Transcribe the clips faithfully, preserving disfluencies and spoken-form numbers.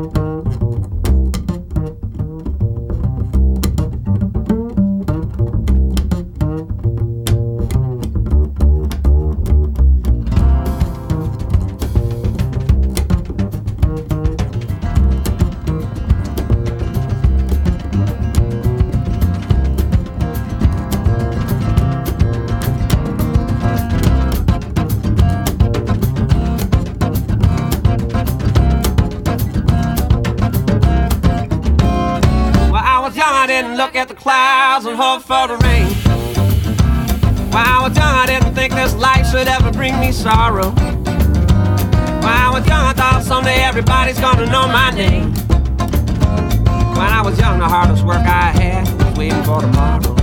Look at the clouds and hope for the rain. When I was young, I didn't think this life should ever bring me sorrow. When I was young, I thought someday everybody's gonna know my name. When I was young, the hardest work I had was waiting for tomorrow.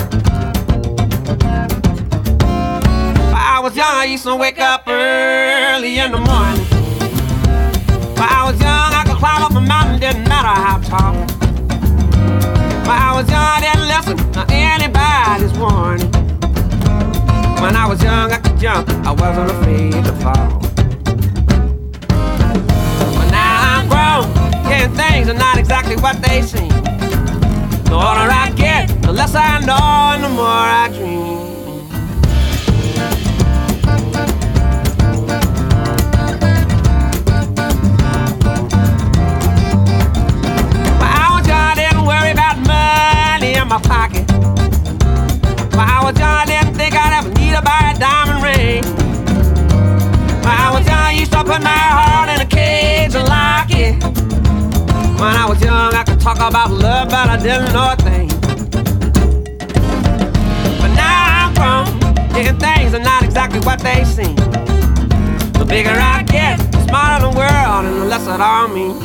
When I was young, I used to wake up early in the morning. When I was young, I could climb up a mountain, didn't matter how tall. When I was young, I didn't listen to anybody's warning. When I was young, I could jump, I wasn't afraid to fall. But now I'm grown, and things are not exactly what they seem. The older I get, the less I know and the more I dream. My pocket. When I was young, I didn't think I'd ever need to buy a diamond ring. When I was young, I used to put my heart in a cage and lock it. When I was young, I could talk about love, but I didn't know a thing. But now I'm grown, and things are not exactly what they seem. The bigger I get, the smarter the world, and the less it all means.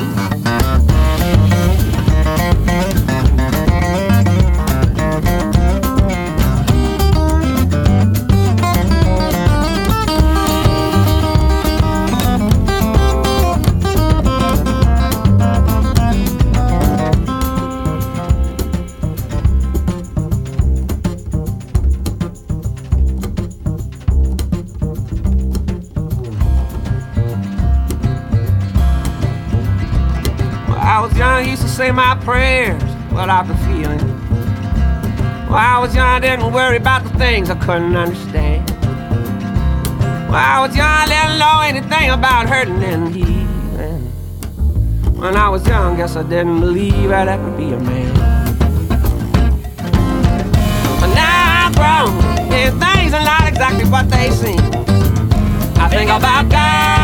I was young, I used to say my prayers without the feeling. When I was young, I didn't worry about the things I couldn't understand. When I was young, I didn't know anything about hurting and healing. When I was young, guess I didn't believe I'd ever be a man. But now I'm grown, and things are not exactly what they seem. I think about God